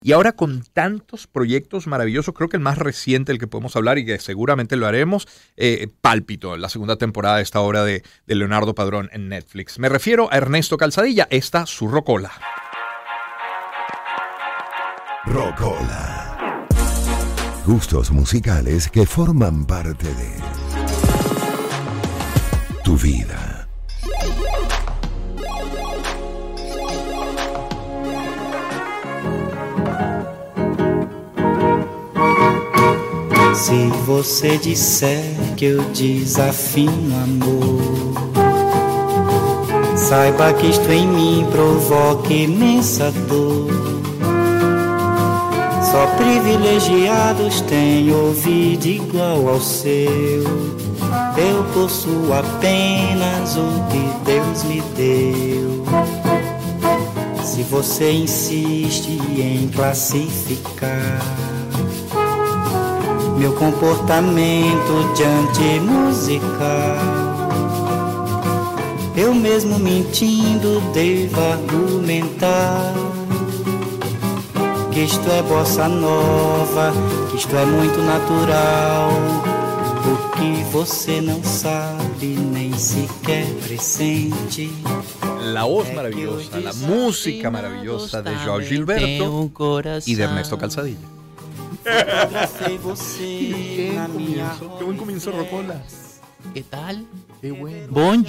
Y ahora con tantos proyectos maravillosos, creo que el más reciente, el que podemos hablar y que seguramente lo haremos, Pálpito, la segunda temporada de esta obra de Leonardo Padrón en Netflix. Me refiero a Ernesto Calzadilla, esta su Rocola. Rocola. Gustos musicales que forman parte de tu vida. Se você disser que eu desafino amor, saiba que isto em mim provoca imensa dor. Só privilegiados têm ouvido igual ao seu. Eu possuo apenas o que Deus me deu. Se você insiste em classificar meu comportamento diante musical, eu mesmo mentindo devo argumentar que isto é bossa nova, que isto é muito natural. O que você não sabe nem sequer pressente. La voz maravillosa, la música maravillosa de João Gilberto y de Ernesto Calzadilla. Fotografei você na minha Qué buen comienzo, Rocola. Que tal? Qué bueno. Bom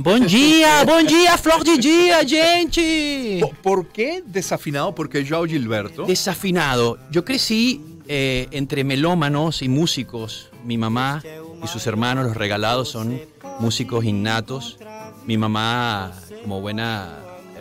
dia, flor de dia, gente. ¿Por qué desafinado? Porque João Gilberto. Desafinado. Yo crecí entre melómanos y músicos. Mi mamá y sus hermanos, los regalados, son músicos innatos. Mi mamá, como buena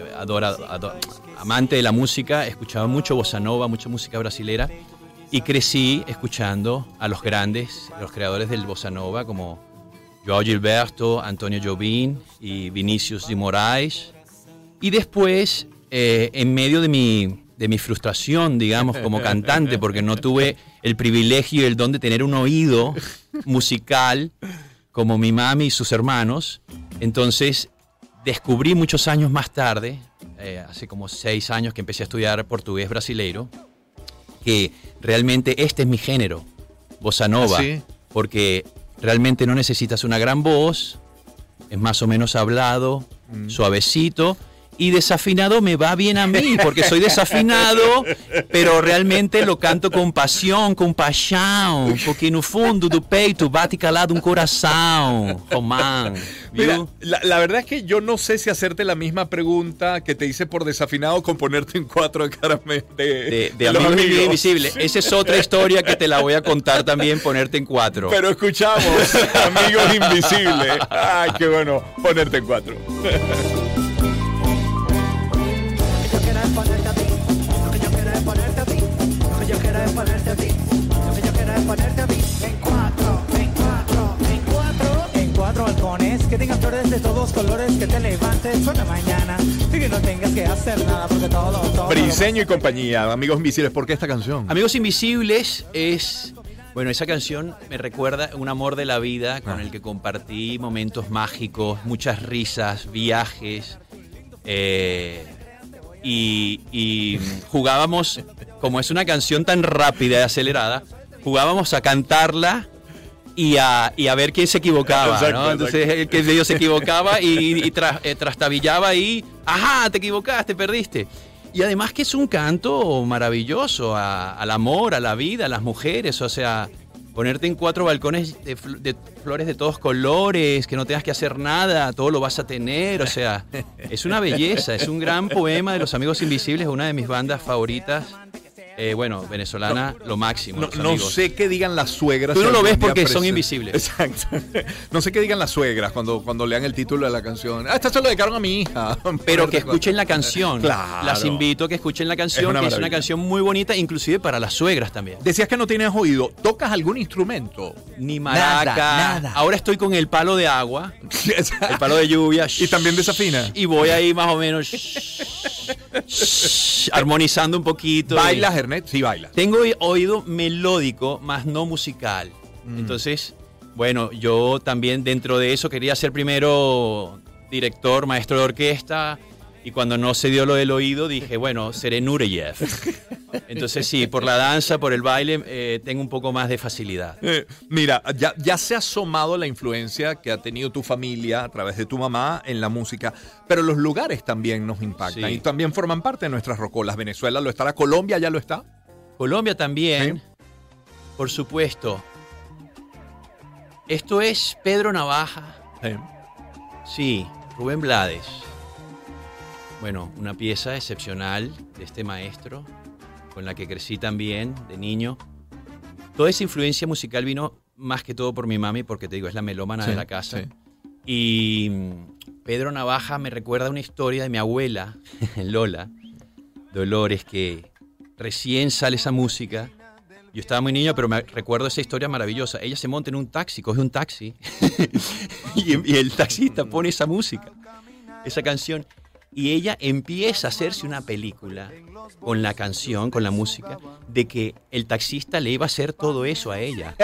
amante de la música, escuchaba mucho bossa nova, mucha música brasilera. Y crecí escuchando a los grandes, los creadores del bossa nova, como João Gilberto, Antonio Jobim y Vinícius de Moraes. Y después, en medio de mi frustración, digamos, como cantante, porque no tuve el privilegio y el don de tener un oído musical como mi mami y sus hermanos, entonces descubrí muchos años más tarde, hace como 6 años que empecé a estudiar portugués brasileiro, que realmente este es mi género, bossa nova, ¿Ah, sí? Porque realmente no necesitas una gran voz, es más o menos hablado, suavecito, y desafinado me va bien a mí, porque soy desafinado, pero realmente lo canto con pasión, porque no fundo do peito bate calado un coração, Román. Mira, la verdad es que yo no sé si hacerte la misma pregunta que te hice por desafinado con ponerte en 4 de caramelo De Amigos Invisibles. Esa es otra historia que te la voy a contar también, ponerte en 4. Pero escuchamos Amigos Invisibles. Ay, qué bueno, ponerte en 4. Balcones, que tengan flores de todos colores, que te levantes por la mañana y que no tengas que hacer nada porque todo Briseño y compañía, Amigos Invisibles, ¿por qué esta canción? Amigos Invisibles es... Bueno, esa canción me recuerda un amor de la vida con el que compartí momentos mágicos, muchas risas, viajes, y jugábamos, como es una canción tan rápida y acelerada, jugábamos a cantarla y a ver quién se equivocaba, exacto, ¿no? Entonces el que medio se equivocaba y trastabillaba y ¡ajá! Te equivocaste, perdiste. Y además que es un canto maravilloso al amor, a la vida, a las mujeres, o sea, ponerte en 4 balcones de flores de todos colores, que no tengas que hacer nada, todo lo vas a tener, o sea, es una belleza, es un gran poema de Los Amigos Invisibles, una de mis bandas favoritas. Bueno, venezolana, lo máximo. No sé qué digan las suegras. Tú no lo ves porque son invisibles. Exacto. No sé qué digan las suegras cuando lean el título de la canción. Esta se lo dedicaron a mi hija. Pero que escuchen la canción. Claro. Las invito a que escuchen la canción, que es una canción muy bonita, inclusive para las suegras también. Decías que no tienes oído. ¿Tocas algún instrumento? Ni maraca. Nada. Ahora estoy con el palo de agua, el palo de lluvia. Y también desafina. Y voy ahí más o menos armonizando un poquito. ¿Bailas, Ernest? Sí, bailas. Tengo oído melódico, más no musical. Entonces, bueno, yo también dentro de eso quería ser primero director, maestro de orquesta, Y cuando no se dio lo del oído, dije, bueno, seré Nureyev. Entonces sí, por la danza, por el baile, tengo un poco más de facilidad. Mira, ya se ha asomado la influencia que ha tenido tu familia a través de tu mamá en la música, pero los lugares también nos impactan Sí. y también forman parte de nuestras rocolas. Venezuela lo estará, Colombia ya lo está. Colombia también, Sí. por supuesto. Esto es Pedro Navaja. Sí, Rubén Blades. Bueno, una pieza excepcional de este maestro, con la que crecí también de niño. Toda esa influencia musical vino más que todo por mi mami, porque te digo, es la melómana de la casa. Sí. Y Pedro Navaja me recuerda una historia de mi abuela, Lola Dolores, que recién sale esa música. Yo estaba muy niño, pero me recuerdo esa historia maravillosa. Ella se monta en un taxi, coge un taxi, y el taxista pone esa música, esa canción. Y ella empieza a hacerse una película con la canción, con la música, de que el taxista le iba a hacer todo eso a ella.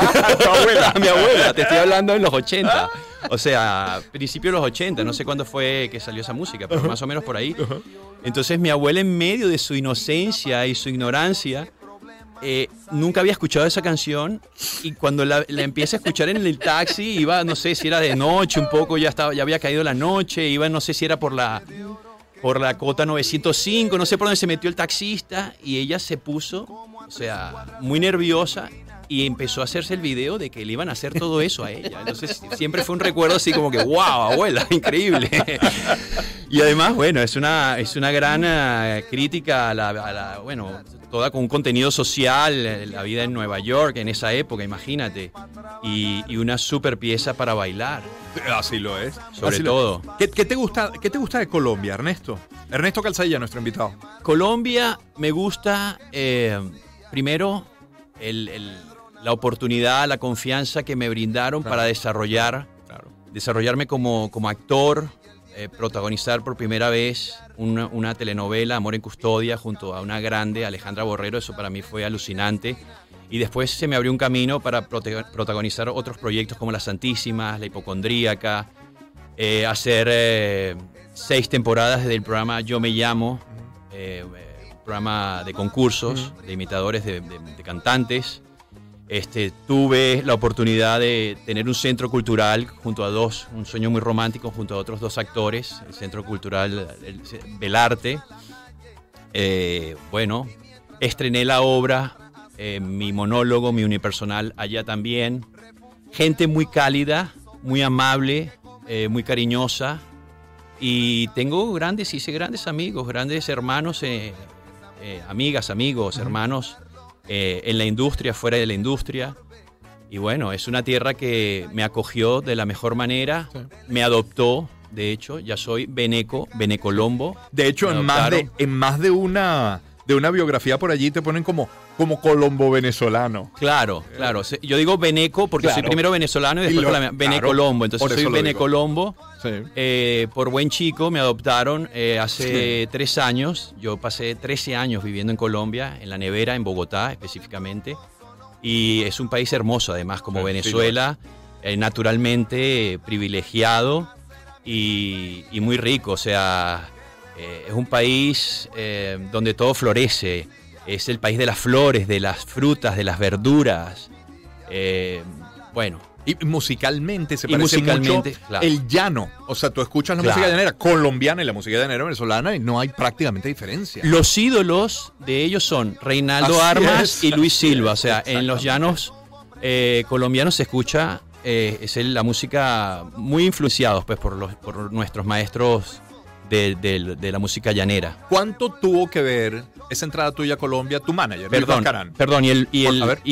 A mi abuela, te estoy hablando en los 80. O sea, principios de los 80, no sé cuándo fue que salió esa música, pero más o menos por ahí. Entonces mi abuela, en medio de su inocencia y su ignorancia, nunca había escuchado esa canción, y cuando la empieza a escuchar en el taxi, iba, no sé si era de noche un poco, ya había caído la noche, iba, no sé si era por la cota 905, no sé por dónde se metió el taxista, y ella se puso, o sea, muy nerviosa, y empezó a hacerse el video de que le iban a hacer todo eso a ella. Entonces siempre fue un recuerdo así como que, wow, abuela, increíble. Y además, bueno, es una gran crítica bueno, toda con un contenido social, la vida en Nueva York en esa época, imagínate. Y una super pieza para bailar. Así lo es. Sobre Así todo. ¿Qué te gusta de Colombia, Ernesto? Ernesto Calzadilla, nuestro invitado. Colombia me gusta, primero, la oportunidad, la confianza que me brindaron para desarrollarme como actor, protagonizar por primera vez una telenovela, Amor en Custodia, junto a una grande, Alejandra Borrero. Eso para mí fue alucinante. Y después se me abrió un camino para protagonizar otros proyectos como Las Santísimas, La Hipocondríaca, hacer 6 temporadas del programa Yo Me Llamo, programa de concursos, de imitadores de cantantes. Tuve la oportunidad de tener un centro cultural junto a un sueño muy romántico, junto a otros 2 actores, el Centro Cultural Belarte. Bueno, estrené la obra, mi monólogo, mi unipersonal allá también. Gente muy cálida, muy amable, muy cariñosa. Y tengo grandes amigos, grandes hermanos, amigas, amigos, hermanos, en la industria, fuera de la industria. Y bueno, es una tierra que me acogió de la mejor manera, me adoptó. De hecho, ya soy Benecolombo. De hecho, en más de una biografía por allí te ponen como colombo venezolano. Claro. Yo digo Beneco porque soy primero venezolano y después Benecolombo. Entonces soy Benecolombo. Sí. Por buen chico me adoptaron hace 3 años. Yo pasé 13 años viviendo en Colombia, en La Nevera, en Bogotá específicamente. Y es un país hermoso, además, como Venezuela, naturalmente privilegiado y muy rico. O sea, es un país donde todo florece. Es el país de las flores, de las frutas, de las verduras. Bueno. Y musicalmente se parece mucho claro. El llano. O sea, tú escuchas la música llanera colombiana y la música llanera venezolana y no hay prácticamente diferencia. Los ídolos de ellos son Reinaldo Armas y Luis Silva. O sea, en los llanos colombianos se escucha la música muy influenciados pues, por nuestros maestros de la música llanera. ¿Cuánto tuvo que ver esa entrada tuya a Colombia, tu manager, Luis Bascarán? Perdón, y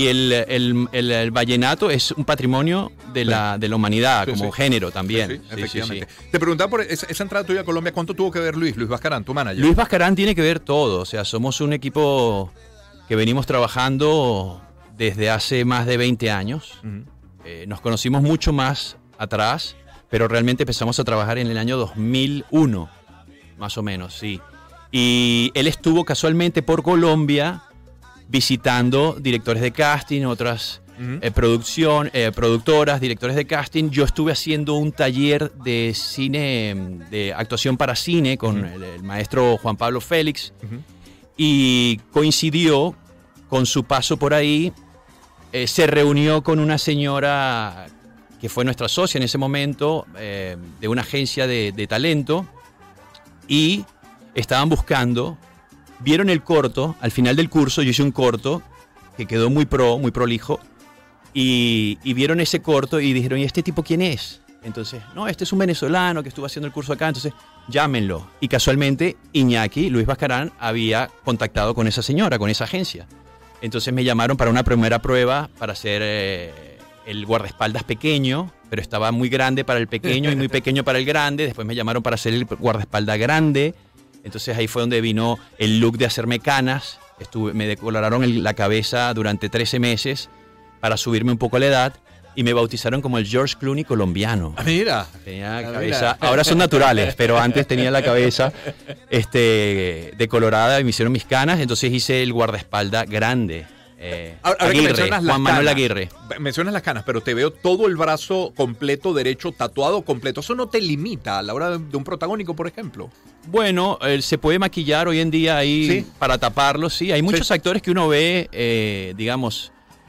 el vallenato es un patrimonio de la humanidad, como género también. Sí, efectivamente. Te preguntaba por esa entrada tuya a Colombia, ¿cuánto tuvo que ver Luis Bascarán, tu manager? Luis Bascarán tiene que ver todo, o sea, somos un equipo que venimos trabajando desde hace más de 20 años. Nos conocimos mucho más atrás, pero realmente empezamos a trabajar en el año 2001, más o menos, sí. Y él estuvo casualmente por Colombia visitando directores de casting, otras productoras, directores de casting. Yo estuve haciendo un taller de cine, de actuación para cine con el maestro Juan Pablo Félix, y coincidió con su paso por ahí. Se reunió con una señora que fue nuestra socia en ese momento, de una agencia de talento, y estaban buscando, vieron el corto, al final del curso yo hice un corto que quedó muy prolijo, y vieron ese corto y dijeron, ¿y este tipo quién es? Entonces, no, este es un venezolano que estuvo haciendo el curso acá, entonces llámenlo. Y casualmente Iñaki, Luis Bascarán, había contactado con esa señora, con esa agencia. Entonces me llamaron para una primera prueba para hacer el guardaespaldas pequeño, pero estaba muy grande para el pequeño y muy pequeño para el grande. Después me llamaron para hacer el guardaespaldas grande. Entonces ahí fue donde vino el look de hacerme canas. Me decoloraron la cabeza durante 13 meses para subirme un poco la edad. Y me bautizaron como el George Clooney colombiano. Mira. Tenía cabeza, ahora son naturales, pero antes tenía la cabeza decolorada y me hicieron mis canas. Entonces hice el guardaespaldas grande. Ahora que mencionas Juan Manuel Aguirre. Mencionas las canas, pero te veo todo el brazo completo derecho, tatuado completo. ¿Eso no te limita a la hora de un protagónico, por ejemplo? Bueno, se puede maquillar hoy en día ahí, ¿sí?, para taparlo, sí. Hay muchos actores que uno ve, digamos,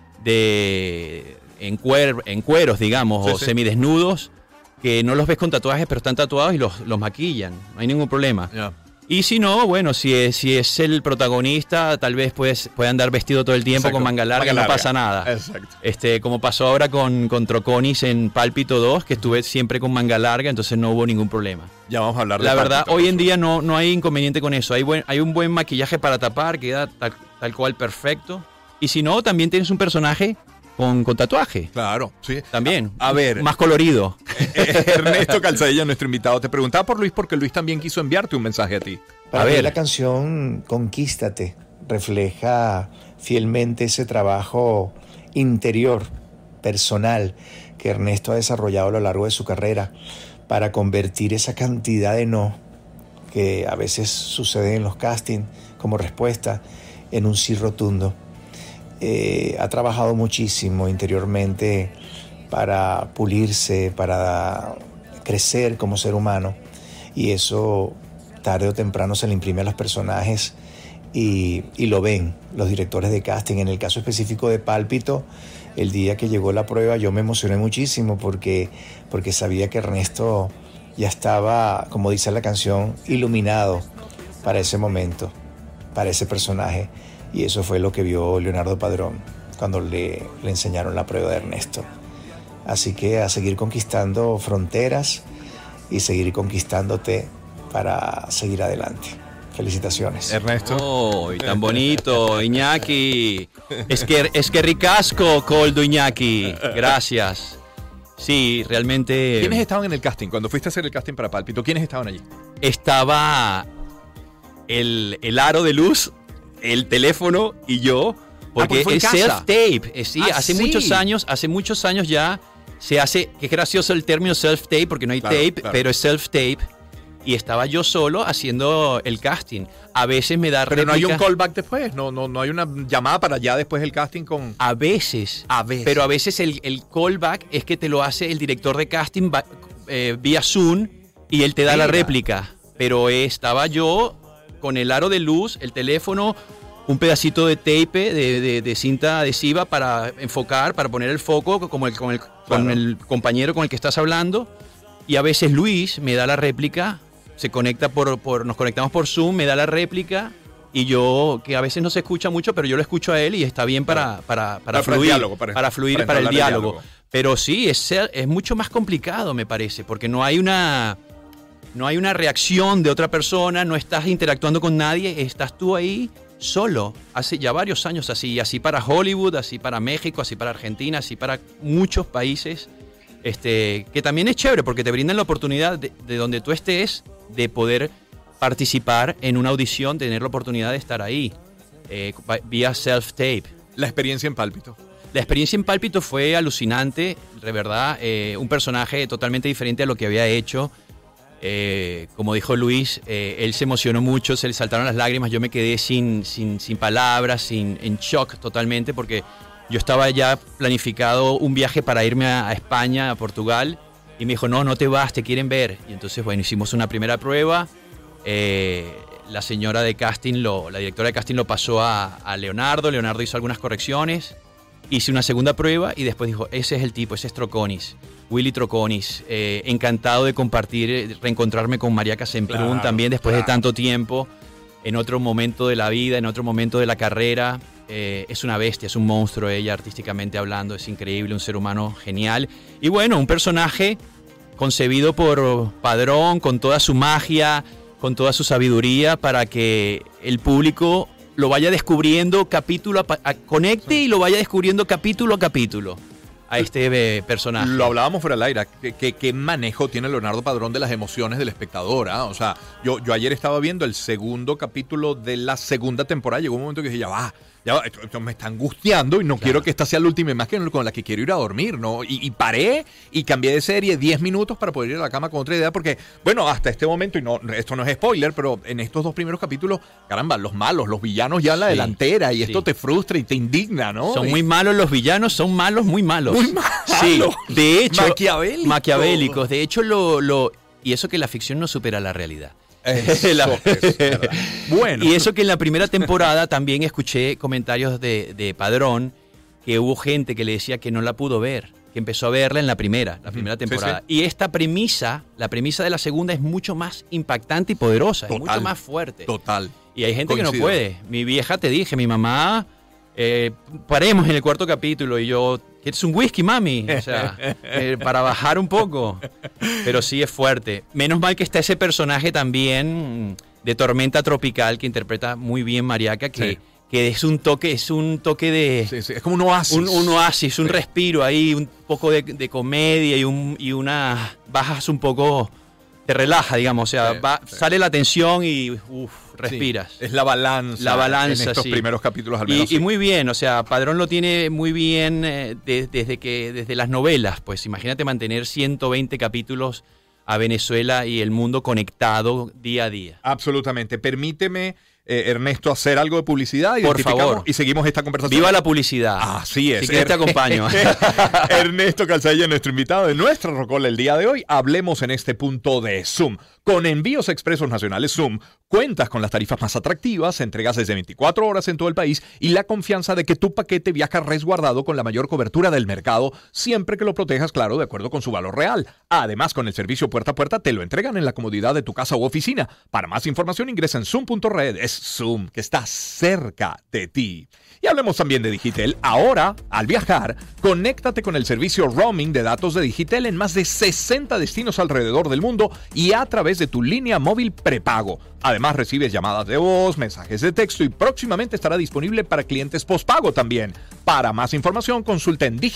en cueros, digamos, o semidesnudos, que no los ves con tatuajes, pero están tatuados y los maquillan. No hay ningún problema. Yeah. Y si no, bueno, si es el protagonista, tal vez puede andar vestido todo el tiempo. Exacto, con manga larga y no pasa nada. Exacto. Como pasó ahora con Troconis en Pálpito 2, que estuve siempre con manga larga, entonces no hubo ningún problema. Ya vamos a hablar de la Pálpito, verdad, hoy en día no hay inconveniente con eso. Hay un buen maquillaje para tapar, queda tal cual perfecto. Y si no, también tienes un personaje con tatuaje. Claro, sí. También. A ver. Más colorido. Ernesto Calzadilla, nuestro invitado. Te preguntaba por Luis porque Luis también quiso enviarte un mensaje a ti. Para mí la canción Conquístate refleja fielmente ese trabajo interior, personal, que Ernesto ha desarrollado a lo largo de su carrera para convertir esa cantidad de no que a veces sucede en los castings como respuesta en un sí rotundo. Ha trabajado muchísimo interiormente para pulirse, para crecer como ser humano, y eso tarde o temprano se le imprime a los personajes y lo ven los directores de casting. En el caso específico de Pálpito, el día que llegó la prueba yo me emocioné muchísimo porque sabía que Ernesto ya estaba, como dice la canción, iluminado para ese momento, para ese personaje. Y eso fue lo que vio Leonardo Padrón cuando le enseñaron la prueba de Ernesto. Así que a seguir conquistando fronteras y seguir conquistándote para seguir adelante. Felicitaciones. Ernesto. ¡Oh, tan bonito, Iñaki! Es que ricasco, Coldo Iñaki. Gracias. Sí, realmente... ¿Quiénes estaban en el casting? Cuando fuiste a hacer el casting para Pálpito, ¿quiénes estaban allí? Estaba el aro de luz, el teléfono y yo, porque el self-tape, sí, hace muchos años ya se hace, que es gracioso el término self-tape, porque no hay tape, pero es self-tape, y estaba yo solo haciendo el casting. A veces me da réplica. Pero no hay un callback después, no hay una llamada para allá después del casting con... A veces. Pero a veces el callback es que te lo hace el director de casting vía Zoom, y él te da la réplica. Pero estaba yo con el aro de luz, el teléfono, un pedacito de tape, de cinta adhesiva para enfocar, para poner el foco con el compañero con el que estás hablando. Y a veces Luis me da la réplica, se conecta nos conectamos por Zoom, me da la réplica, y yo, que a veces no se escucha mucho, pero yo lo escucho a él y está bien para fluir, para el diálogo. Pero sí, es mucho más complicado, me parece, porque no hay una reacción de otra persona, no estás interactuando con nadie, estás tú ahí solo. Hace ya varios años así para Hollywood, así para México, así para Argentina, así para muchos países, que también es chévere porque te brindan la oportunidad de donde tú estés, de poder participar en una audición, tener la oportunidad de estar ahí, vía self-tape. La experiencia en Pálpito. La experiencia en Pálpito fue alucinante, de verdad, un personaje totalmente diferente a lo que había hecho. Como dijo Luis, él se emocionó mucho, se le saltaron las lágrimas, yo me quedé sin palabras, en shock totalmente, porque Yo estaba ya planificado un viaje para irme a España, a Portugal, y me dijo, no te vas, te quieren ver. Y entonces, bueno, hicimos una primera prueba. La señora de casting, la directora de casting lo pasó a Leonardo. Leonardo hizo algunas correcciones. Hice una segunda prueba y después dijo, ese es el tipo, ese es Troconis, Willy Troconis. Encantado de compartir, reencontrarme con Mariaca Semprún también después de tanto tiempo, en otro momento de la vida, en otro momento de la carrera. Es una bestia, es un monstruo ella, artísticamente hablando, es increíble, un ser humano genial. Y bueno, un personaje concebido por Padrón, con toda su magia, con toda su sabiduría, para que el público lo vaya descubriendo capítulo conecte y lo vaya descubriendo capítulo a capítulo a este personaje. Lo hablábamos fuera del aire, ¿qué manejo tiene Leonardo Padrón de las emociones del espectador? ¿Ah? O sea, yo ayer estaba viendo el segundo capítulo de la segunda temporada, llegó un momento que dije, ya va, esto me está angustiando y no quiero que esta sea la última imagen con la que quiero ir a dormir, ¿no? Y paré y cambié de serie 10 minutos para poder ir a la cama con otra idea, porque, bueno, hasta este momento, y no, esto no es spoiler, pero en estos 2 primeros capítulos, caramba, los malos, los villanos ya en la delantera, y esto te frustra y te indigna, ¿no? Son muy malos los villanos, son malos, muy malos. Muy malos. Sí, de hecho. Maquiavélicos. De hecho, y eso que la ficción no supera la realidad. Es verdad. Bueno. Y eso que en la primera temporada también escuché comentarios de Padrón, que hubo gente que le decía que no la pudo ver, que empezó a verla en la primera temporada. Sí. Y esta premisa, la premisa de la segunda es mucho más impactante y poderosa, Total. es mucho más fuerte. Total. Y hay gente que no Coincido. puede. Mi vieja, te dije, mi mamá, paremos en el 4º capítulo y yo, ¿quieres un whisky, mami? O sea, para bajar un poco. Pero sí es fuerte. Menos mal que está ese personaje también de Tormenta Tropical que interpreta muy bien Mariaca, que es un toque de... Sí, es como un oasis. Un oasis, un respiro ahí, un poco de comedia y una... Bajas un poco... Te relaja, digamos, o sea, sale la tensión y respiras. Sí, es la balanza en estos primeros capítulos al menos. Y muy bien, o sea, Padrón lo tiene muy bien desde las novelas, pues imagínate mantener 120 capítulos a Venezuela y el mundo conectado día a día. Absolutamente. Permíteme, Ernesto, hacer algo de publicidad. Por favor. Y seguimos esta conversación. ¡Viva la publicidad! Así es. Si quieres te acompaño. Ernesto Calzadilla, nuestro invitado de nuestra Rocola el día de hoy. Hablemos en este punto de Zoom. Con envíos expresos nacionales Zoom, cuentas con las tarifas más atractivas, entregas desde 24 horas en todo el país y la confianza de que tu paquete viaja resguardado con la mayor cobertura del mercado, siempre que lo protejas, claro, de acuerdo con su valor real. Además, con el servicio puerta a puerta, te lo entregan en la comodidad de tu casa u oficina. Para más información, ingresa en zoom.red. Es Zoom, que está cerca de ti. Y hablemos también de Digitel. Ahora, al viajar, conéctate con el servicio roaming de datos de Digitel en más de 60 destinos alrededor del mundo y a través de tu línea móvil prepago. Además, recibes llamadas de voz, mensajes de texto y próximamente estará disponible para clientes postpago también. Para más información, consulta en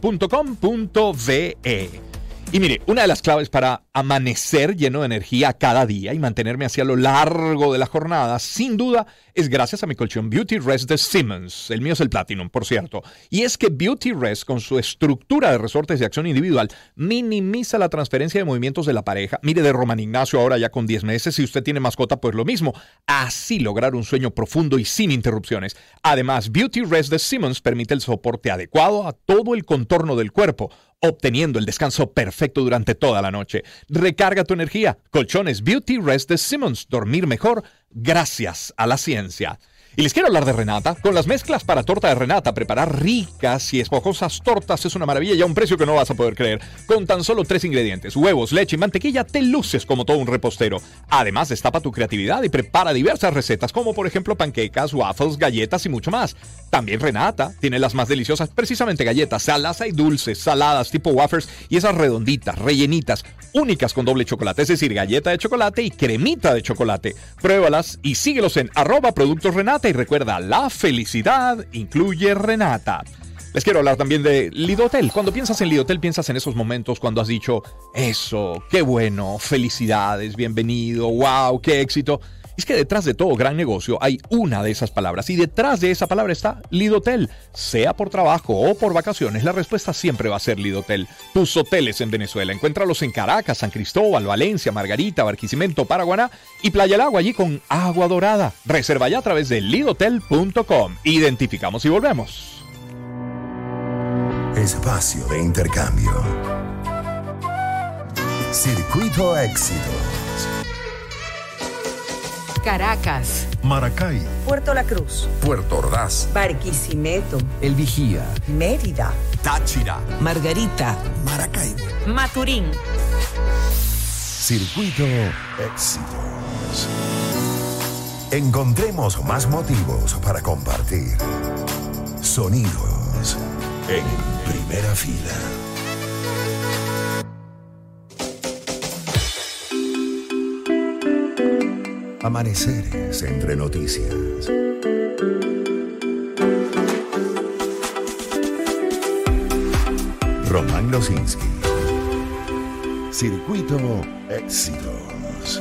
digitel.com.ve. Y mire, una de las claves para amanecer lleno de energía cada día y mantenerme así a lo largo de la jornada, sin duda, es gracias a mi colchón Beauty Rest de Simmons. El mío es el Platinum, por cierto. Y es que Beauty Rest, con su estructura de resortes de acción individual, minimiza la transferencia de movimientos de la pareja. Mire, de Román Ignacio ahora ya con 10 meses. Si usted tiene mascota, pues lo mismo. Así lograr un sueño profundo y sin interrupciones. Además, Beauty Rest de Simmons permite el soporte adecuado a todo el contorno del cuerpo, obteniendo el descanso perfecto durante toda la noche. Recarga tu energía. Colchones Beauty Rest de Simmons. Dormir mejor gracias a la ciencia. Y les quiero hablar de Renata. Con las mezclas para torta de Renata, preparar ricas y esponjosas tortas es una maravilla y a un precio que no vas a poder creer. Con tan solo 3 ingredientes, huevos, leche y mantequilla, te luces como todo un repostero. Además, destapa tu creatividad y prepara diversas recetas, como por ejemplo panquecas, waffles, galletas y mucho más. También Renata tiene las más deliciosas, precisamente galletas, saladas y dulces, saladas tipo wafers y esas redonditas, rellenitas, únicas con doble chocolate, es decir, galleta de chocolate y cremita de chocolate. Pruébalas y síguelos en @productosrenata. Y recuerda, la felicidad incluye Renata. Les quiero hablar también de Lidotel. Cuando piensas en Lidotel, piensas en esos momentos cuando has dicho, eso, qué bueno, felicidades, bienvenido, wow, qué éxito. Es que detrás de todo gran negocio hay una de esas palabras y detrás de esa palabra está Lidotel. Sea por trabajo o por vacaciones, la respuesta siempre va a ser Lidotel. Tus hoteles en Venezuela, encuéntralos en Caracas, San Cristóbal, Valencia, Margarita, Barquisimeto, Paraguaná y Playa del Agua, allí con agua dorada. Reserva ya a través de lidotel.com. Identificamos y volvemos. espacio de intercambio. Circuito Éxitos. Caracas, Maracay, Puerto La Cruz, Puerto Ordaz, Barquisimeto, El Vigía, Mérida, Táchira, Margarita, Maracaibo. Maturín. Circuito Éxitos. Encontremos más motivos para compartir. Sonidos en primera fila. Amaneceres entre noticias. Román Losinski. Circuito Éxitos.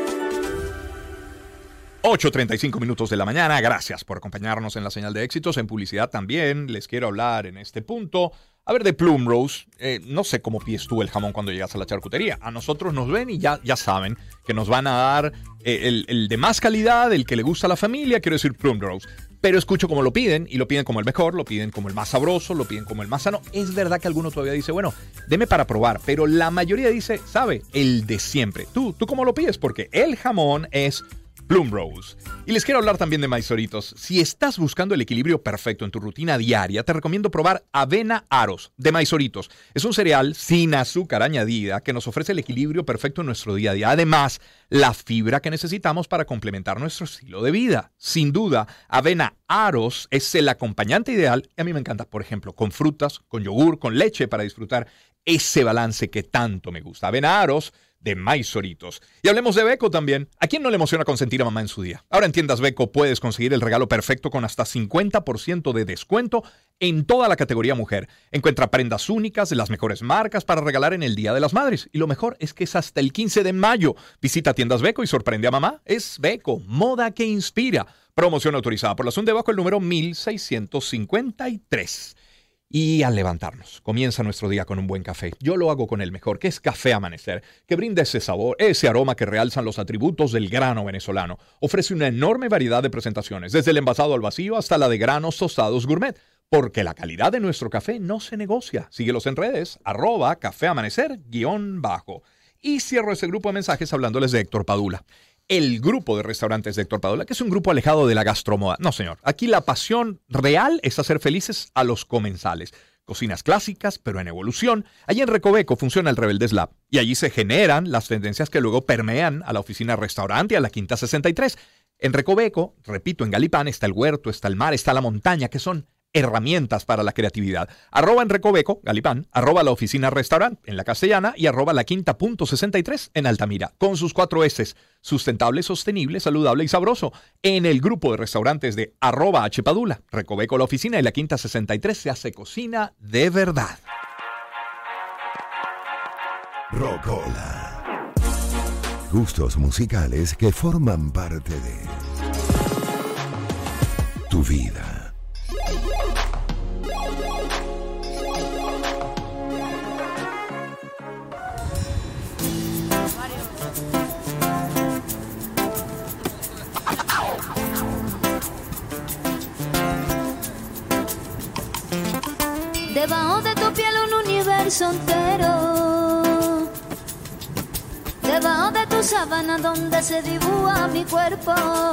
8:35 minutos de la mañana. Gracias por acompañarnos en la señal de éxitos. En publicidad también les quiero hablar en este punto. A ver, de Plumrose, no sé cómo pides tú el jamón cuando llegas a la charcutería. A nosotros nos ven y ya saben que nos van a dar el de más calidad, el que le gusta a la familia, quiero decir Plumrose. Pero escucho cómo lo piden, y lo piden como el mejor, lo piden como el más sabroso, lo piden como el más sano. Es verdad que alguno todavía dice, bueno, deme para probar, pero la mayoría dice, sabe, el de siempre. ¿Tú cómo lo pides? Porque el jamón es Plumrose. Y les quiero hablar también de maizoritos. Si estás buscando el equilibrio perfecto en tu rutina diaria, te recomiendo probar Avena Aros de maizoritos. Es un cereal sin azúcar añadida que nos ofrece el equilibrio perfecto en nuestro día a día. Además, la fibra que necesitamos para complementar nuestro estilo de vida. Sin duda, Avena Aros es el acompañante ideal. Y a mí me encanta, por ejemplo, con frutas, con yogur, con leche para disfrutar ese balance que tanto me gusta. Avena Aros de maizoritos. Y hablemos de Beko también. ¿A quién no le emociona consentir a mamá en su día? Ahora en tiendas Beko puedes conseguir el regalo perfecto con hasta 50% de descuento en toda la categoría mujer. Encuentra prendas únicas de las mejores marcas para regalar en el Día de las Madres. Y lo mejor es que es hasta el 15 de mayo. Visita tiendas Beko y sorprende a mamá. Es Beko, moda que inspira. Promoción autorizada por la Sundebaco, el número 1653. Y al levantarnos, comienza nuestro día con un buen café. Yo lo hago con el mejor, que es Café Amanecer, que brinda ese sabor, ese aroma que realzan los atributos del grano venezolano. Ofrece una enorme variedad de presentaciones, desde el envasado al vacío hasta la de granos tostados gourmet, porque la calidad de nuestro café no se negocia. Síguelos en redes, @cafeamanecer_. Y cierro ese grupo de mensajes hablándoles de Héctor Padula. El grupo de restaurantes de Héctor Padula, que es un grupo alejado de la gastromoda. No, señor. Aquí la pasión real es hacer felices a los comensales. Cocinas clásicas, pero en evolución. Allí en Recoveco funciona el Rebeldes Lab. Y allí se generan las tendencias que luego permean a la oficina restaurante y a la Quinta 63. En Recoveco, repito, en Galipán está el huerto, está el mar, está la montaña, que son herramientas para la creatividad. @en Recoveco, Galipán, @la oficina restaurant en la Castellana y @la Quinta.63 en Altamira. Con sus 4 S, sustentable, sostenible, saludable y sabroso. En el grupo de restaurantes de @hpadula, Recoveco la oficina y la Quinta 63 se hace cocina de verdad. Rocola. Gustos musicales que forman parte de tu vida. Debajo de tu piel un universo entero. Debajo de tu sábana donde se dibuja mi cuerpo.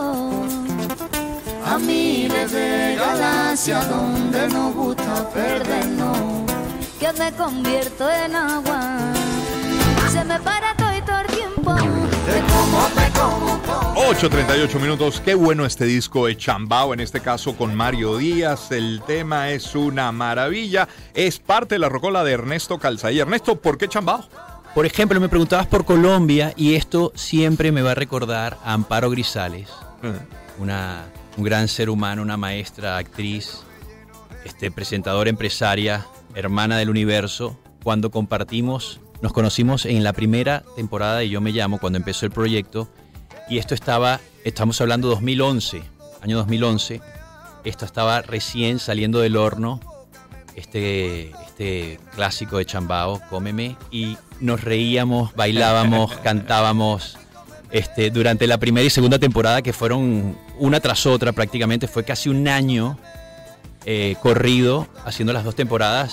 A miles de galaxias donde nos gusta perdernos. Que me convierto en agua. Se me para todo el tiempo. Te como. 8:38 minutos. Qué bueno este disco de Chambao, en este caso con Mario Díaz. El tema es una maravilla. Es parte de la rocola de Ernesto Calzaí. Ernesto, ¿por qué Chambao? Por ejemplo, me preguntabas por Colombia y esto siempre me va a recordar a Amparo Grisales, un gran ser humano, una maestra, actriz, presentadora, empresaria, hermana del universo. Cuando nos conocimos en la primera temporada de Yo Me Llamo, cuando empezó el proyecto, y estamos hablando de 2011, año 2011, esto estaba recién saliendo del horno, este clásico de Chambao, Cómeme, y nos reíamos, bailábamos, cantábamos, durante la primera y segunda temporada, que fueron una tras otra prácticamente, fue casi un año corrido haciendo las 2 temporadas,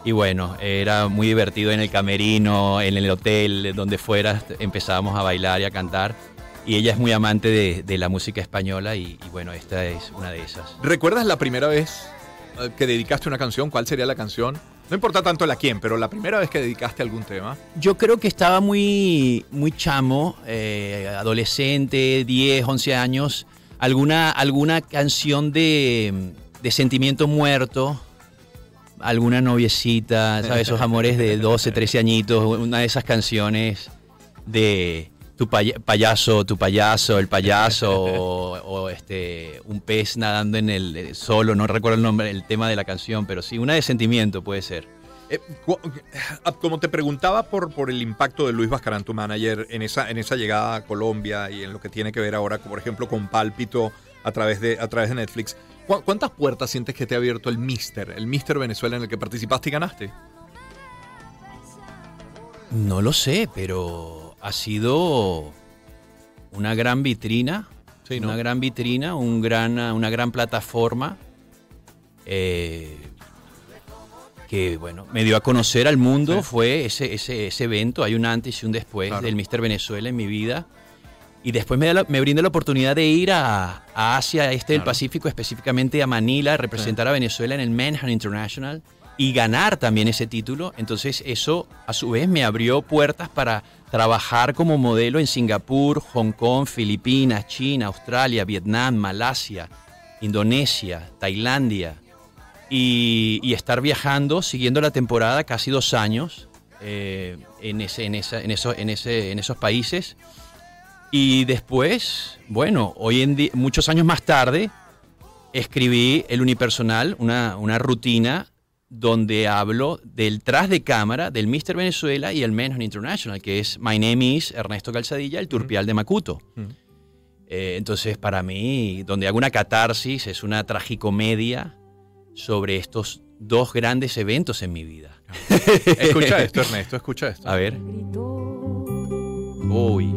Y bueno, era muy divertido en el camerino, en el hotel, donde fuera, empezábamos a bailar y a cantar. Y ella es muy amante de la música española y bueno, esta es una de esas. ¿Recuerdas la primera vez que dedicaste una canción? ¿Cuál sería la canción? No importa tanto la quién, pero la primera vez que dedicaste algún tema. Yo creo que estaba muy chamo, adolescente, 10, 11 años. Alguna canción de sentimiento muerto, alguna noviecita, ¿sabes? Esos amores de 12, 13 añitos, una de esas canciones de tu payaso, el payaso, o un pez nadando en el solo, no recuerdo el nombre, el tema de la canción, pero sí, una de sentimiento puede ser. Como te preguntaba por el impacto de Luis Bascarán, tu manager, en esa llegada a Colombia y en lo que tiene que ver ahora, por ejemplo, con Pálpito a través de Netflix, ¿cuántas puertas sientes que te ha abierto el Mister Venezuela en el que participaste y ganaste? No lo sé, pero ha sido una gran vitrina, sí, ¿no? Una gran vitrina, una gran plataforma que bueno, me dio a conocer al mundo. Sí. Fue ese evento. Hay un antes y un después, claro, del Mister Venezuela en mi vida. Y después me brinda la oportunidad de ir a Asia, del Pacífico, específicamente a Manila, representar a Venezuela en el Manhattan International y ganar también ese título. Entonces eso a su vez me abrió puertas para trabajar como modelo en Singapur, Hong Kong, Filipinas, China, Australia, Vietnam, Malasia, Indonesia, Tailandia. Y estar viajando, siguiendo la temporada casi 2 años en esos países. Y después, bueno, hoy en día, muchos años más tarde, escribí el Unipersonal, una rutina donde hablo del tras de cámara del Mister Venezuela y el Manhattan International, que es My Name is Ernesto Calzadilla, el Turpial de Macuto. Entonces, para mí, donde hago una catarsis, es una tragicomedia sobre estos 2 grandes eventos en mi vida. Escucha esto, Ernesto, escucha esto. A ver. Uy.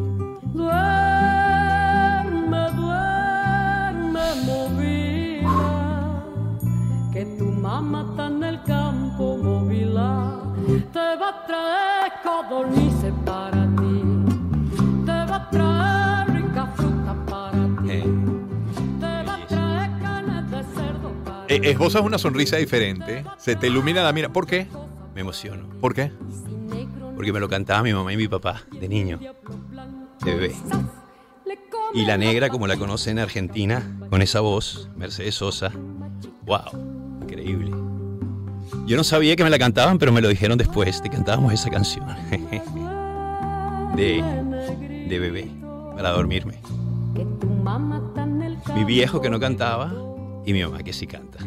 Duerme, movila, que tu mamá está en el campo, movila, te va a traer codornices para ti, te va a traer rica fruta para ti, te va a traer carne de cerdo para ti. Esbozas una sonrisa diferente, se te ilumina la mira. ¿Por qué? Me emociono. ¿Por qué? Porque me lo cantaba mi mamá y mi papá de niño, de bebé. Y la negra, como la conocen en Argentina, con esa voz, Mercedes Sosa. ¡Wow! Increíble. Yo no sabía que me la cantaban, pero me lo dijeron después. Te cantábamos esa canción. de bebé, para dormirme. Mi viejo que no cantaba y mi mamá que sí canta.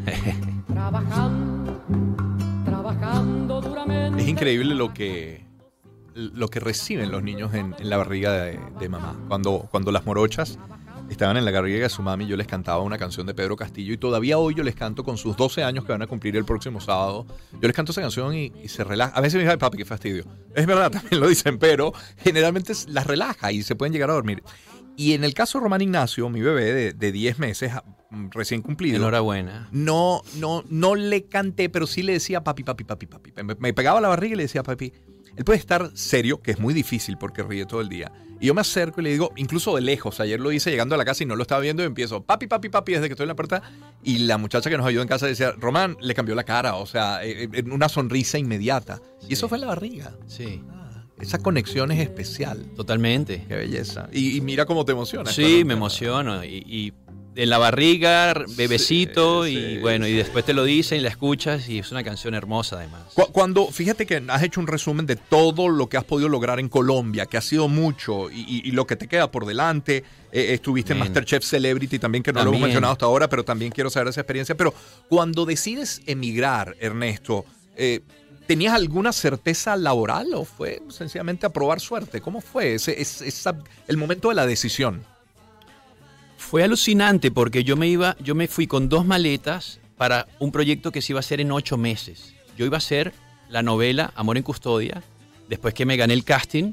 Trabajando duramente. Es increíble lo que reciben los niños en la barriga de mamá. Cuando las morochas estaban en la barriga de su mami, yo les cantaba una canción de Pedro Castillo, y todavía hoy yo les canto con sus 12 años que van a cumplir el próximo sábado. Yo les canto esa canción y se relaja. A veces me dicen, ay, papi, qué fastidio. Es verdad, también lo dicen, pero generalmente las relaja y se pueden llegar a dormir. Y en el caso de Román Ignacio, mi bebé de 10 meses, recién cumplido. Enhorabuena. No le canté, pero sí le decía papi, papi, papi, papi. Me pegaba la barriga y le decía papi. Él puede estar serio, que es muy difícil porque ríe todo el día. Y yo me acerco y le digo, incluso de lejos, ayer lo hice llegando a la casa y no lo estaba viendo, y empiezo, papi, papi, papi, desde que estoy en la puerta. Y la muchacha que nos ayudó en casa decía, Román, le cambió la cara, o sea, una sonrisa inmediata. Sí. Y eso fue en la barriga. Sí. Esa conexión es especial. Totalmente. Qué belleza. Y mira cómo te emociona. Sí, me emociono. Y en la barriga, bebecito, sí, y bueno, y después te lo dicen y la escuchas, y es una canción hermosa además. Fíjate que has hecho un resumen de todo lo que has podido lograr en Colombia, que ha sido mucho, y lo que te queda por delante. Estuviste en MasterChef Celebrity también, que no lo hemos mencionado hasta ahora, pero también quiero saber esa experiencia. Pero cuando decides emigrar, Ernesto, ¿tenías alguna certeza laboral o fue sencillamente a probar suerte? ¿Cómo fue el momento de la decisión? Fue alucinante porque yo me fui con 2 maletas para un proyecto que se iba a hacer en 8 meses. Yo iba a hacer la novela Amor en Custodia. Después que me gané el casting,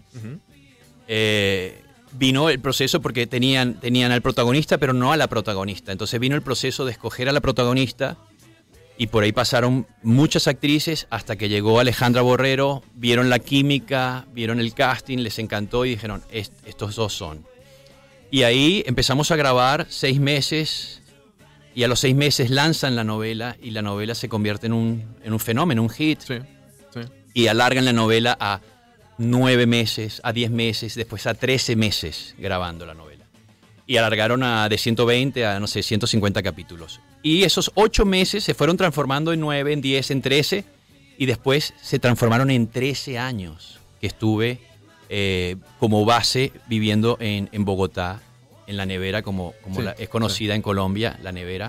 vino el proceso porque tenían al protagonista, pero no a la protagonista. Entonces vino el proceso de escoger a la protagonista Y por ahí pasaron muchas actrices hasta que llegó Alejandra Borrero, vieron la química, vieron el casting, les encantó y dijeron, estos dos son. Y ahí empezamos a grabar 6 meses y a los 6 meses lanzan la novela y la novela se convierte en un fenómeno, un hit. Sí, sí. Y alargan la novela a 9 meses, a 10 meses, después a 13 meses grabando la novela. Y alargaron de 120 a, 150 capítulos. Y esos 8 meses se fueron transformando en 9, en 10, en 13, y después se transformaron en 13 años que estuve como base viviendo en Bogotá, en La Nevera, como Sí, es conocida en Colombia, La Nevera.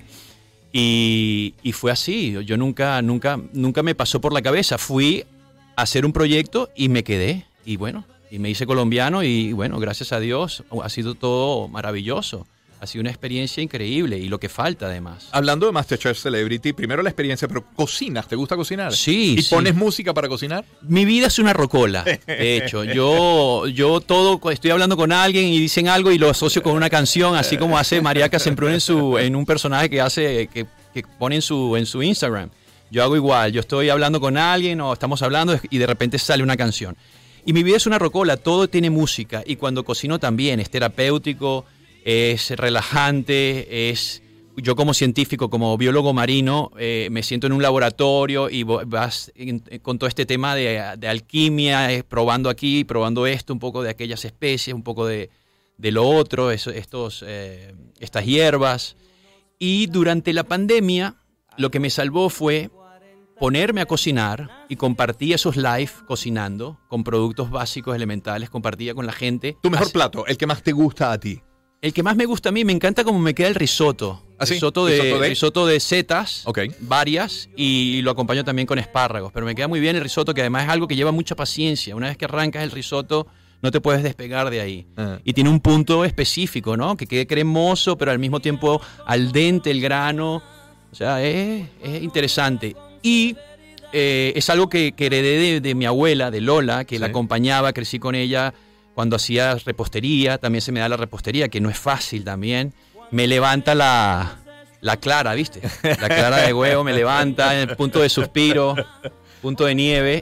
Y fue así, yo nunca me pasó por la cabeza. Fui a hacer un proyecto y me quedé, y bueno, y me hice colombiano, y bueno, gracias a Dios, ha sido todo maravilloso. Ha sido una experiencia increíble y lo que falta además. Hablando de MasterChef Celebrity, primero la experiencia, pero ¿cocinas? ¿Te gusta cocinar? Sí. ¿Y sí. pones música para cocinar? Mi vida es una rocola, de hecho. Yo todo, estoy hablando con alguien y dicen algo y lo asocio con una canción, así como hace Mariaca Semprún en un personaje que pone en su Instagram. Yo hago igual, yo estoy hablando con alguien o estamos hablando y de repente sale una canción. Y mi vida es una rocola, todo tiene música y cuando cocino también, es terapéutico, es relajante, yo como científico, como biólogo marino, me siento en un laboratorio y vas con todo este tema de alquimia, probando aquí, probando esto, un poco de aquellas especies, un poco de lo otro, estas hierbas. Y durante la pandemia, lo que me salvó fue ponerme a cocinar y compartí esos live cocinando con productos básicos, elementales, compartía con la gente. ¿Tu mejor plato, el que más te gusta a ti? El que más me gusta a mí, me encanta cómo me queda el risotto. ¿Ah, sí? Risotto de setas, Okay. varias, y lo acompaño también con espárragos. Pero me queda muy bien el risotto, que además es algo que lleva mucha paciencia. Una vez que arrancas el risotto, no te puedes despegar de ahí. Y tiene un punto específico, ¿no? Que quede cremoso, pero al mismo tiempo al dente el grano. O sea, es interesante. Y es algo que heredé de mi abuela, de Lola, que la acompañaba, crecí con ella cuando hacía repostería. También se me da la repostería, que no es fácil también. Me levanta la clara, ¿viste? La clara de huevo me levanta en el punto de suspiro, punto de nieve.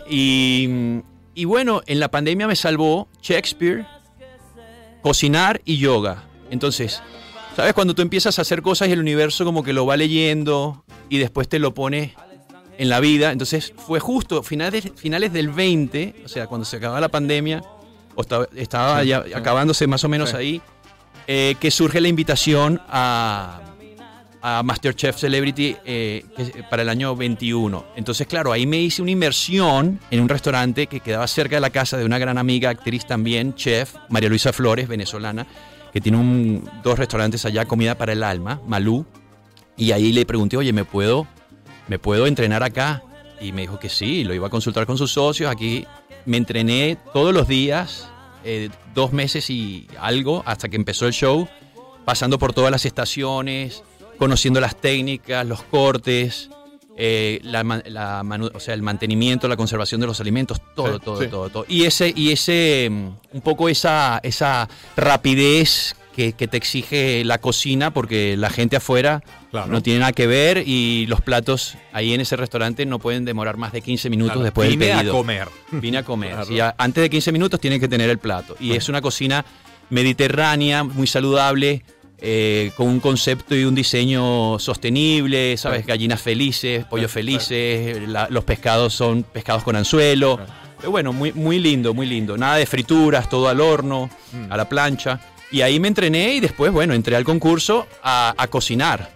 Y bueno, en la pandemia me salvó Shakespeare, cocinar y yoga. Entonces, ¿sabes? Cuando tú empiezas a hacer cosas y el universo como que lo va leyendo y después te lo pone en la vida. Entonces fue justo finales del 20, o sea, cuando se acababa la pandemia, o estaba ya acabándose más o menos ahí, que surge la invitación a MasterChef Celebrity para el año 21. Entonces, claro, ahí me hice una inmersión en un restaurante que quedaba cerca de la casa de una gran amiga, actriz también, chef, María Luisa Flores, venezolana, que tiene 2 restaurantes allá, comida para el alma, Malú. Y ahí le pregunté, oye, ¿me puedo entrenar acá? Y me dijo que sí, lo iba a consultar con sus socios. Aquí me entrené todos los días, 2 meses y algo, hasta que empezó el show, pasando por todas las estaciones, conociendo las técnicas, los cortes, o sea, el mantenimiento, la conservación de los alimentos, todo. Y un poco esa rapidez que te exige la cocina, porque la gente afuera no tiene nada que ver y los platos ahí en ese restaurante no pueden demorar más de 15 minutos después del pedido. Vine a comer. Claro. Sí, antes de 15 minutos tienen que tener el plato. Y es una cocina mediterránea, muy saludable, con un concepto y un diseño sostenible, ¿sabes? Gallinas felices, pollos felices, los pescados son pescados con anzuelo. Pero bueno, muy lindo, muy lindo. Nada de frituras, todo al horno, a la plancha. Y ahí me entrené y después, bueno, entré al concurso a cocinar.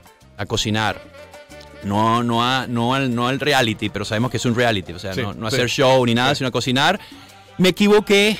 No al reality, pero sabemos que es un reality. O sea, no hacer show ni nada, sino a cocinar. Me equivoqué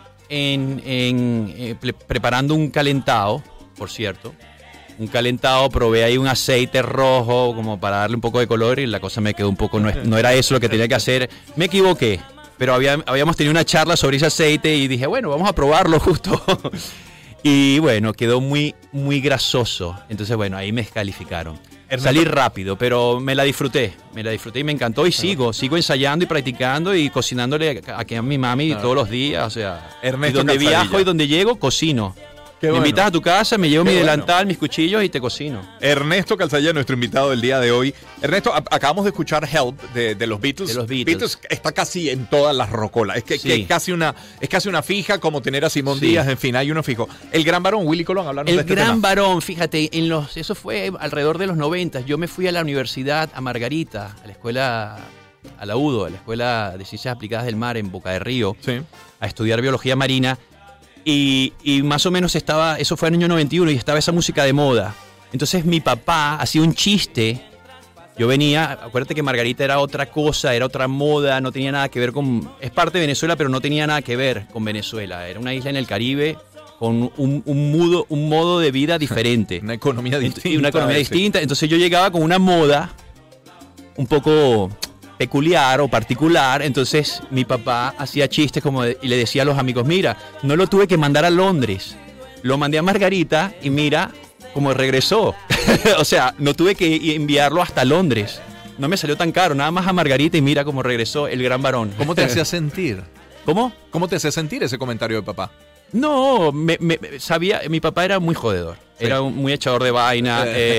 preparando un calentado, por cierto. Un calentado, probé ahí un aceite rojo como para darle un poco de color y la cosa me quedó un poco, no era eso lo que tenía que hacer. Me equivoqué, pero habíamos tenido una charla sobre ese aceite y dije, bueno, vamos a probarlo justo. Y bueno, quedó muy grasoso. Entonces, bueno, ahí me descalificaron. Salí rápido, pero me la disfruté y me encantó y sigo ensayando y practicando y cocinándole aquí a mi mami todos los días. O sea, y donde viajo y donde llego, cocino. Qué Me bueno. invitas a tu casa, me llevo Qué mi bueno. delantal, mis cuchillos y te cocino. Ernesto Calzaya, nuestro invitado del día de hoy. Ernesto, acabamos de escuchar Help de los Beatles. De los Beatles. Está casi en todas las rocolas. Es que Sí. es casi una fija, como tener a Simón Sí. Díaz, en fin, hay uno fijo. El gran varón, Willy Colón, hablarnos El de este gran tema. varón, fíjate, eso fue alrededor de los 90. Yo me fui a la universidad, a Margarita, a la escuela, a la UDO, a la Escuela de Ciencias Aplicadas del Mar en Boca de Río, Sí. a estudiar biología marina. Y más o menos eso fue en el año 91 y estaba esa música de moda. Entonces mi papá hacía un chiste. Yo venía, acuérdate que Margarita era otra cosa, era otra moda, no tenía nada que ver con... Es parte de Venezuela, pero no tenía nada que ver con Venezuela. Era una isla en el Caribe con un modo de vida diferente. Una economía distinta. Y una economía sí. distinta. Entonces yo llegaba con una moda un poco peculiar o particular. Entonces mi papá hacía chistes y le decía a los amigos, mira, no lo tuve que mandar a Londres. Lo mandé a Margarita y mira cómo regresó. O sea, no tuve que enviarlo hasta Londres. No me salió tan caro, nada más a Margarita y mira cómo regresó el gran varón. ¿Cómo te hacía sentir? ¿Cómo? ¿Cómo te hacía sentir ese comentario de papá? No, sabía, mi papá era muy jodedor, Sí. era muy echador de vaina,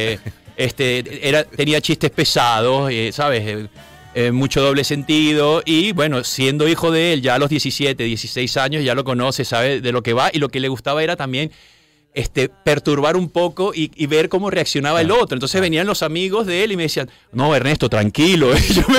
tenía chistes pesados, ¿sabes? Mucho doble sentido y bueno, siendo hijo de él ya a los 17, 16 años ya lo conoce, sabe de lo que va y lo que le gustaba era también perturbar un poco y ver cómo reaccionaba el otro. Entonces venían los amigos de él y me decían, no, Ernesto, tranquilo,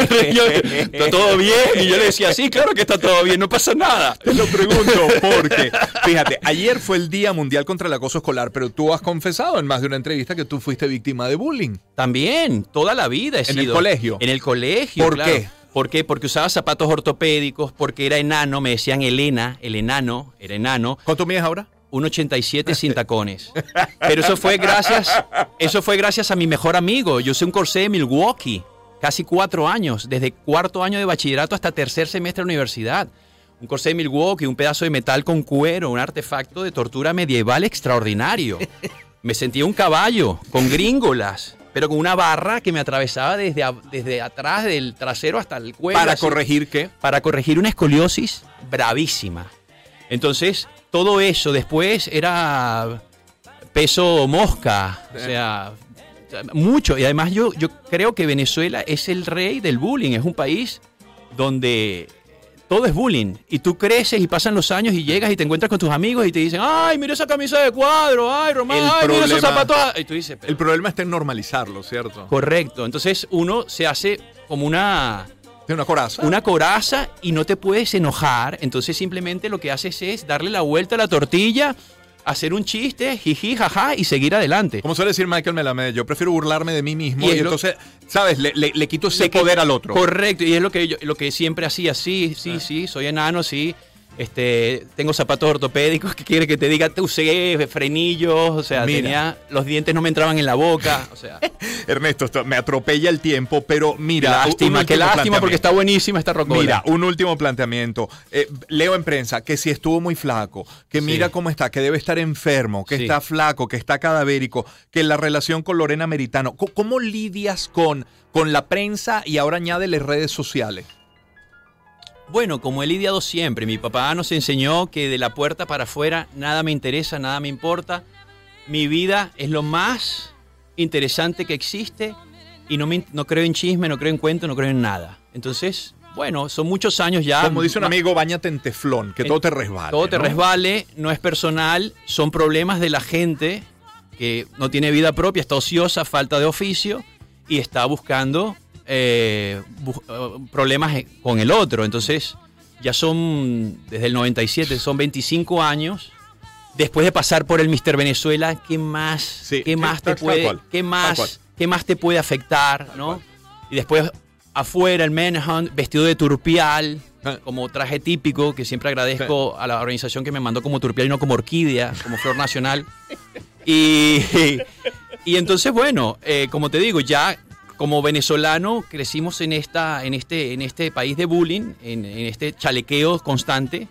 está todo bien. Y yo le decía, sí, claro que está todo bien, no pasa nada. Te lo pregunto porque, fíjate, ayer fue el Día Mundial contra el Acoso Escolar, pero tú has confesado en más de una entrevista que tú fuiste víctima de bullying. También, toda la vida he sido. ¿En el colegio? En el colegio, ¿Por claro. qué? ¿Por qué? Porque usaba zapatos ortopédicos, porque era enano, me decían el enano, era enano. ¿Cuánto mides ahora? 1,87 sin tacones. Pero eso fue gracias a mi mejor amigo. Yo usé un corsé de Milwaukee, casi 4 años, desde cuarto año de bachillerato hasta tercer semestre de universidad. Un corsé de Milwaukee, un pedazo de metal con cuero, un artefacto de tortura medieval extraordinario. Me sentía un caballo, con gringolas, pero con una barra que me atravesaba desde atrás del trasero hasta el cuello. ¿Para así. corregir qué? Para corregir una escoliosis bravísima. Entonces, todo eso después era peso mosca, o sea, mucho. Y además yo creo que Venezuela es el rey del bullying, es un país donde todo es bullying. Y tú creces y pasan los años y llegas y te encuentras con tus amigos y te dicen, ay, mira esa camisa de cuadro, ay, Román, ay, mira esos zapatos. Y tú dices, El problema está en normalizarlo, ¿cierto? correcto. Entonces uno se hace como una coraza. Una coraza y no te puedes enojar. Entonces simplemente lo que haces es darle la vuelta a la tortilla, hacer un chiste, jiji, jaja, y seguir adelante. Como suele decir Michael Melamed, yo prefiero burlarme de mí mismo Y y, es lo- entonces, ¿sabes? Le quito ese poder al otro. Correcto, y es lo que siempre hacía. Sí, soy enano, sí. Tengo zapatos ortopédicos, ¿qué quiere que te diga? Te usé frenillos, o sea, Mira. los dientes no me entraban en la boca, o sea. Ernesto, me atropella el tiempo, pero mira. Lástima, qué lástima, porque está buenísima esta rocola. Mira, un último planteamiento. Leo en prensa que si estuvo muy flaco, que mira cómo está, que debe estar enfermo, que Sí. está flaco, que está cadavérico, que la relación con Lorena Meritano. ¿Cómo lidias con la prensa y ahora añádele redes sociales? Bueno, como he lidiado siempre, mi papá nos enseñó que de la puerta para afuera nada me interesa, nada me importa. Mi vida es lo más interesante que existe y no creo en chisme, no creo en cuento, no creo en nada. Entonces, bueno, son muchos años ya. Como dice un amigo, báñate en teflón, que todo te resbale. Todo te ¿no? resbale, no es personal, son problemas de la gente que no tiene vida propia, está ociosa, falta de oficio y está buscando problemas con el otro. Entonces, ya son, desde el 97, son 25 años. Después de pasar por el Mr. Venezuela, ¿qué más, tal cual. qué más te puede afectar, ¿no? Y después afuera el Manhunt, vestido de turpial, como traje típico, que siempre agradezco a la organización que me mandó como turpial y no como orquídea, como flor nacional. Y entonces, bueno, como te digo, ya como venezolano crecimos en este país de bullying, en este chalequeo constante.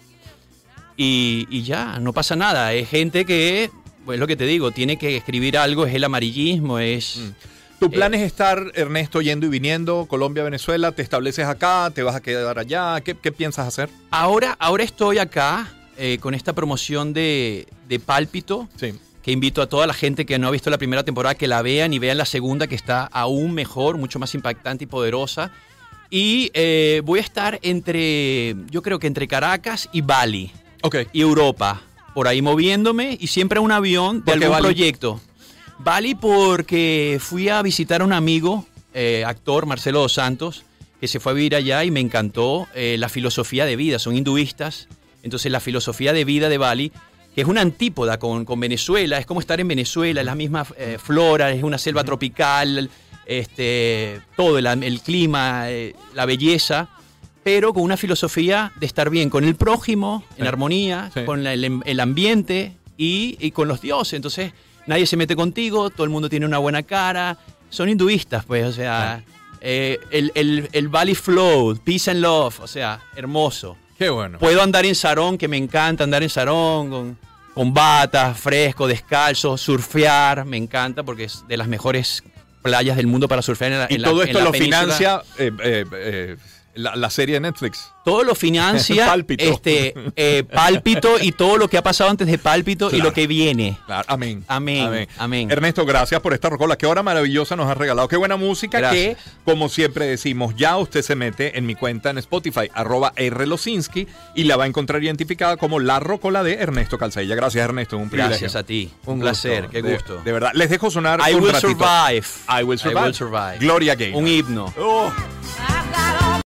Y ya, no pasa nada. Es gente que, pues lo que te digo, tiene que escribir algo, es el amarillismo, es... ¿Tu plan es estar, Ernesto, yendo y viniendo, Colombia, Venezuela? ¿Te estableces acá? ¿Te vas a quedar allá? ¿Qué piensas hacer? Ahora estoy acá, con esta promoción de Pálpito, Sí. que invito a toda la gente que no ha visto la primera temporada que la vean y vean la segunda, que está aún mejor, mucho más impactante y poderosa. Y voy a estar yo creo que entre Caracas y Bali. Ok. Y Europa, por ahí moviéndome, y siempre un avión de ¿Por qué algún Bali? proyecto. Bali porque fui a visitar a un amigo, actor, Marcelo Dos Santos, que se fue a vivir allá y me encantó la filosofía de vida. Son hinduistas, entonces la filosofía de vida de Bali, que es una antípoda con Venezuela, es como estar en Venezuela, es la misma flora, es una selva tropical, todo, el clima, la belleza, pero con una filosofía de estar bien con el prójimo, en armonía, Sí. con el ambiente y con los dioses. Entonces nadie se mete contigo, todo el mundo tiene una buena cara. Son hinduistas, pues, o sea, el Bali Flow, Peace and Love, o sea, hermoso. Qué bueno. Puedo andar en sarón, que me encanta andar en sarón, con batas, fresco, descalzo, surfear, me encanta porque es de las mejores playas del mundo para surfear en la Y todo esto en la lo península. financia la serie de Netflix. Todo lo financia Pálpito. Pálpito y todo lo que ha pasado antes de Pálpito y Claro. lo que viene. Claro, amén. Amén, amén. Ernesto, gracias por esta rocola. Qué hora maravillosa nos has regalado. Qué buena música. Gracias. Que, como siempre decimos, ya usted se mete en mi cuenta en Spotify, @rlosinski, y la va a encontrar identificada como La Rocola de Ernesto Calzadilla. Gracias, Ernesto. Un privilegio. Gracias a ti. Un Un placer, gusto. qué gusto. De verdad. Les dejo sonar I un will ratito. survive. I will survive. I will survive. Gloria Gaynor. Un himno. Oh.